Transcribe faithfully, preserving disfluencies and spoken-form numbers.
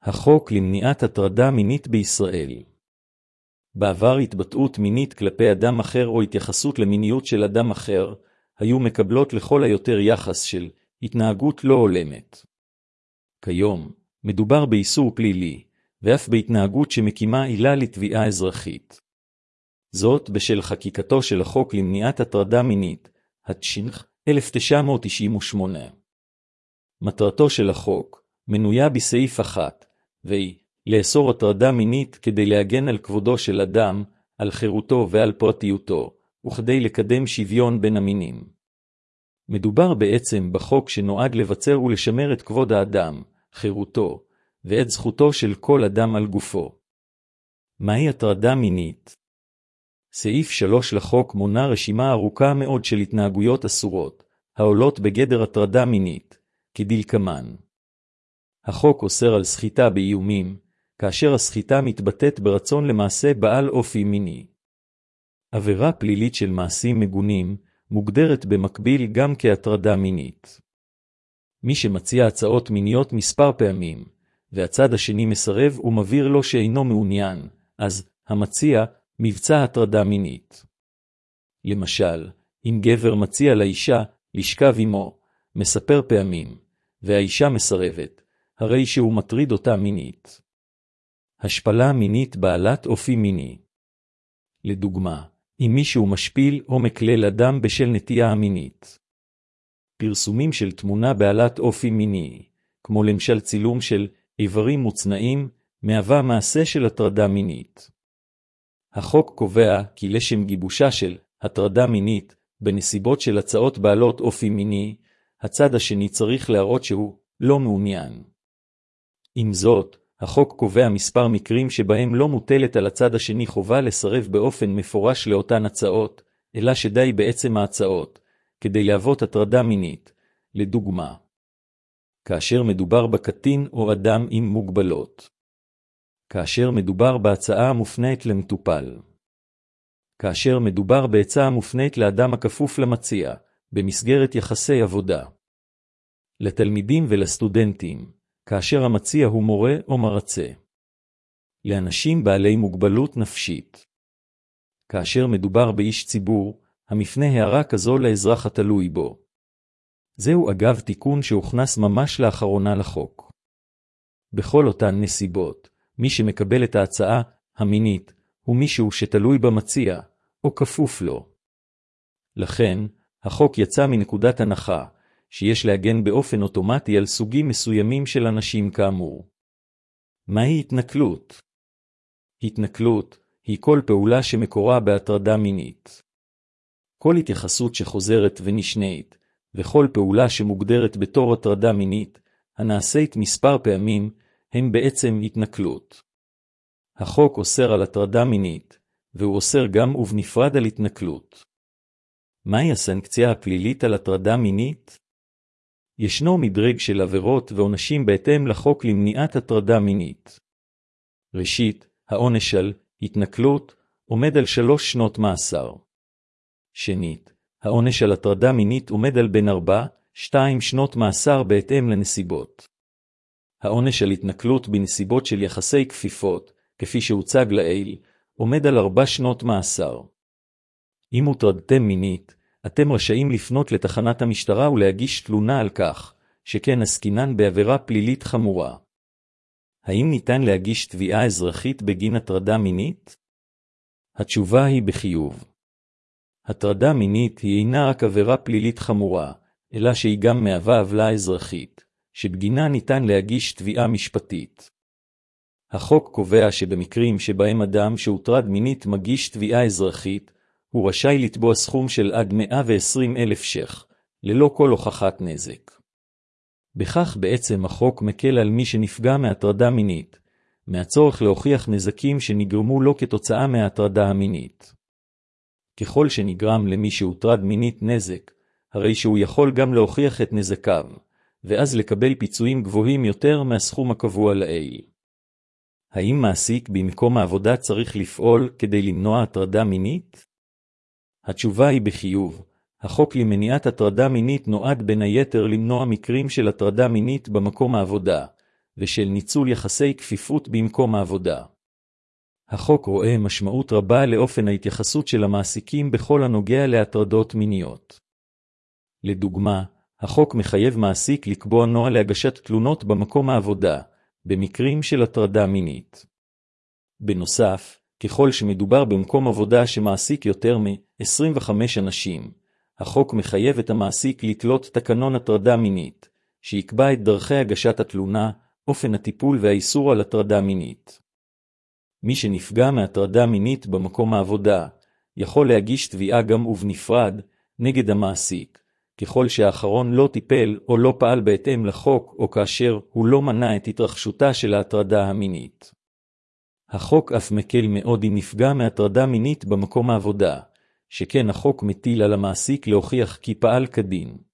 החוק למניעת הטרדה מינית בישראל. בעבר התבטאות מינית כלפי אדם אחר או התייחסות למיניות של אדם אחר, היו מקבלות לכל היותר יחס של התנהגות לא הולמת. כיום, מדובר באיסור פלילי, ואף בהתנהגות שמקימה עילה לתביעה אזרחית. זאת בשל חקיקתו של החוק למניעת הטרדה מינית, התש"ך אלף תשע מאות תשעים ושמונה. מטרתו של החוק מנויה בסעיף אחת, והיא לאסור הטרדה מינית כדי להגן על כבודו של אדם, על חירותו ועל פרטיותו, וכדי לקדם שוויון בין המינים. מדובר בעצם בחוק שנועד לבצר ולשמר את כבוד האדם, חירותו, ואת זכותו של כל אדם על גופו. מהי הטרדה מינית? סעיף שלוש לחוק מונה רשימה ארוכה מאוד של התנהגויות אסורות, העולות בגדר הטרדה מינית, כדלקמן. החוק אוסר על סחיטה באיומים, כאשר הסחיטה מתבטאת ברצון למעשה בעל אופי מיני. עבירה פלילית של מעשים מגונים מוגדרת במקביל גם כהטרדה מינית. מי שמציע הצעות מיניות מספר פעמים, והצד השני מסרב ומבהיר לו שאינו מעוניין, אז המציע מבצע הטרדה מינית. למשל, אם גבר מציע לאישה לשכב עמו, מספר פעמים, והאישה מסרבת, הרי שהוא מטריד אותה מינית. השפלה מינית בעלת אופי מיני. לדוגמה, אם מישהו משפיל או מקלל אדם בשל נטייה המינית. פרסומים של תמונה בעלת אופי מיני, כמו למשל צילום של איברים מוצנעים, מהווה מעשה של הטרדה מינית. החוק קובע כי לשם גיבושה של הטרדה מינית, בנסיבות של הצעות בעלות אופי מיני, הצד השני צריך להראות שהוא לא מעוניין. עם זאת, החוק קובע מספר מקרים שבהם לא מוטלת על הצד השני חובה לסרב באופן מפורש לאותן הצעות, אלא שדי בעצם ההצעות, כדי להוות הטרדה מינית. לדוגמה, כאשר מדובר בקטין או אדם עם מוגבלות. כאשר מדובר בהצעה המופנית למטופל. כאשר מדובר בהצעה המופנית לאדם הכפוף למציע, במסגרת יחסי עבודה. לתלמידים ולסטודנטים, כאשר המציע הוא מורה או מרצה. לאנשים בעלי מוגבלות נפשית. כאשר מדובר באיש ציבור, המפנה הערה כזו לאזרח התלוי בו. זהו אגב תיקון שהוכנס ממש לאחרונה לחוק. בכל אותן נסיבות, מי שמקבל את ההצעה המינית, הוא מישהו שתלוי במציע, או כפוף לו. לכן, החוק יצא מנקודת הנחה, שיש להגן באופן אוטומטי על סוגים מסוימים של אנשים כאמור. מהי התנכלות? התנכלות היא כל פעולה שמקורה בהטרדה מינית. כל התייחסות שחוזרת ונשנית, וכל פעולה שמוגדרת בתור הטרדה מינית, הנעשית מספר פעמים, הם בעצם התנכלות. החוק אוסר על הטרדה מינית, והוא אוסר גם ובנפרד על התנכלות. מהי הסנקציה הפלילית על הטרדה מינית? ישנו מדרג של עבירות ועונשים בהתאם לחוק למניעת הטרדה מינית. ראשית, העונש על התנכלות עומד על שלוש שנות מאסר. שנית, העונש על הטרדה מינית עומד על בין ארבע, שתיים שנות מאסר בהתאם לנסיבות. העונש על התנכלות בנסיבות של יחסי כפיפות, כפי שהוצג לעיל, עומד על ארבע שנות מאסר. אם הוטרדתם מינית, אתם רשאים לפנות לתחנת המשטרה ולהגיש תלונה על כך, שכן עסקינן בעבירה פלילית חמורה. האם ניתן להגיש תביעה אזרחית בגין הטרדה מינית? התשובה היא בחיוב. הטרדה מינית היא אינה רק עבירה פלילית חמורה, אלא שהיא גם מהווה עוולה אזרחית, שבגינה ניתן להגיש תביעה משפטית. החוק קובע שבמקרים שבהם אדם שהוטרד מינית מגיש תביעה אזרחית, הוא רשאי לתבוע סכום של עד מאה ועשרים אלף ש"ח, ללא כל הוכחת נזק. בכך בעצם החוק מקל על מי שנפגע מהטרדה מינית, מהצורך להוכיח נזקים שנגרמו לו כתוצאה מההטרדה המינית. ככל שנגרם למי שהוטרד מינית נזק, הרי שהוא יכול גם להוכיח את נזקיו, ואז לקבל פיצויים גבוהים יותר מהסכום הקבוע לעיל. האם מעסיק במקום העבודה צריך לפעול כדי למנוע הטרדה מינית? התשובה היא בחיוב. החוק למניעת הטרדה מינית נועד בין היתר למנוע מקרים של הטרדה מינית במקום העבודה, ושל ניצול יחסי כפיפות במקום העבודה. החוק רואה משמעות רבה לאופן ההתייחסות של המעסיקים בכל הנוגע להטרדות מיניות. לדוגמה, החוק מחייב מעסיק לקבוע נוהל להגשת תלונות במקום העבודה, במקרים של הטרדה מינית. בנוסף, ככל שמדובר במקום עבודה שמעסיק יותר מ-עשרים וחמישה אנשים, החוק מחייב את המעסיק לתלות תקנון הטרדה מינית, שיקבע את דרכי הגשת התלונה, אופן הטיפול והאיסור על הטרדה מינית. מי שנפגע מהטרדה מינית במקום העבודה, יכול להגיש תביעה גם ובנפרד נגד המעסיק, ככל שהאחרון לא טיפל או לא פעל בהתאם לחוק או כאשר הוא לא מנע את התרחשותה של ההטרדה המינית. החוק אף מקל מאוד אם נפגע מהטרדה מינית במקום העבודה, שכן החוק מטיל על המעסיק להוכיח כי פעל כדין.